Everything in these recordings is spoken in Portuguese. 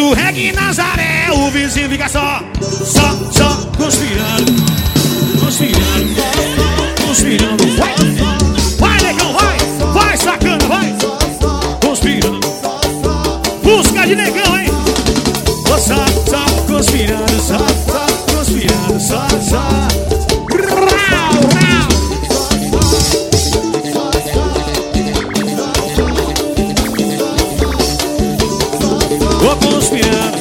do reggae Nazaré, o vizinho fica só conspirando, conspirando. Vai, negão, vai, sacana, vai. Conspirando, busca de negão, hein. Só conspirando, só conspirando, só. Vou conspirando,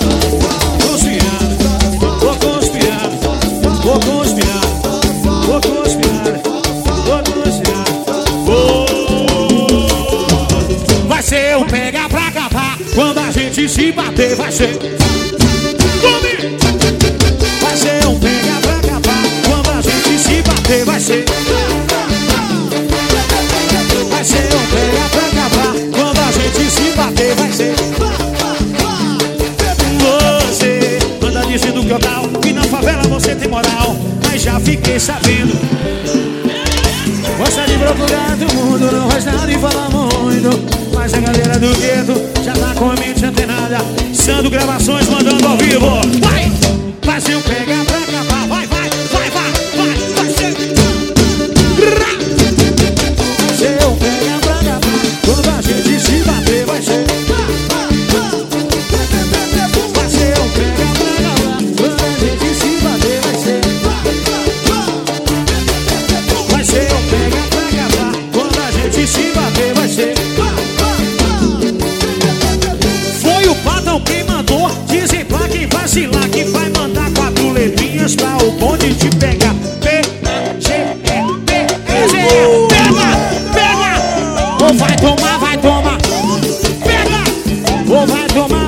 vou conspirando, vou conspirando, vou conspirando, vou conspirando. Vai ser um pega pra capar. Quando a gente se bater, vai ser. Vai ser um pega pra capar. Quando a gente se bater, vai ser. Vai ser um pega pra capar. Quando a gente se bater, vai ser. Você anda dizendo que eu tal, que na favela você tem moral, mas já fiquei sabendo. Gosta de procurar do mundo, não faz nada e fala muito. Mas a galera do gueto já tá com a mente antenada. Sando gravações, mandando ao vivo. Vai! Vai ser um pega pra acabar. Vai ser. Vai ser um pega pra acabar. Quando a gente se bater, vai ser. Vai ser um pega pra acabar. Quando a gente se bater, vai ser. Vai ser um pega pra acabar. Quando a gente se bater, vai ser. Foi o patrão quem mandou. Dizem pra quem vacilar que vai mandar 4 letrinhas pra o bonde te pegar. Pega! Ou vai tomar, Pega! Ou vai tomar.